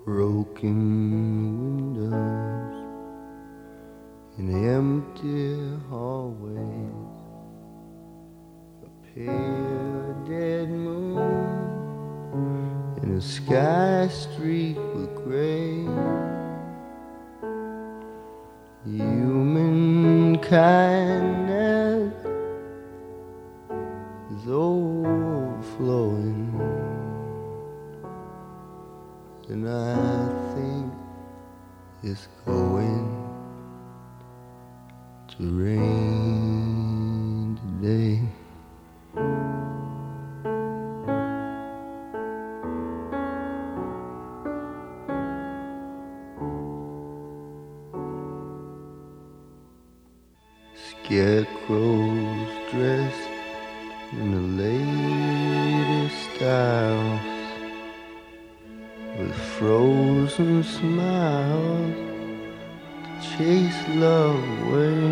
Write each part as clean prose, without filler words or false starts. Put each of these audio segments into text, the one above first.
broken windows in empty hallways, a pale dead moon in a sky streaked with gray. Human kindness is overflowing, and I think it's going to rain today. Scarecrows dressed in the latest styles, with frozen smiles to chase love away.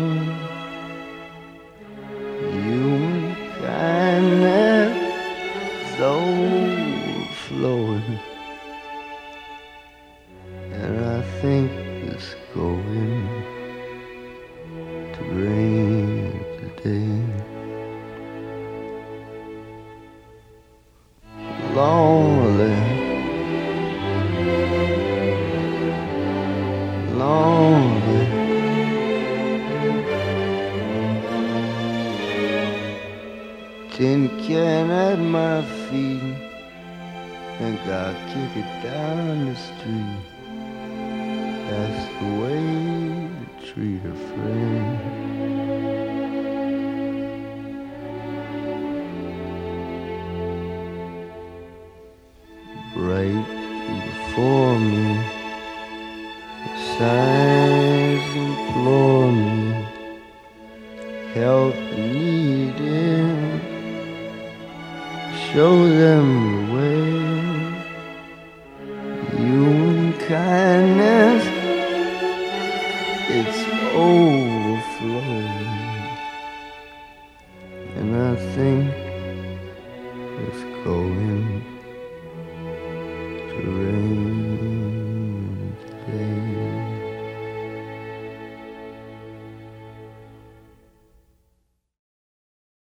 Human kindness is overflowing, and I think it's going to rain today. Lonely, lonely, tin can at my feet, think I'll kick it down the street. That's the way to treat a friend. Right before me, the signs implore me, help needed, show them the way. Human kindness, it's overflowing, and I think it's going to rain.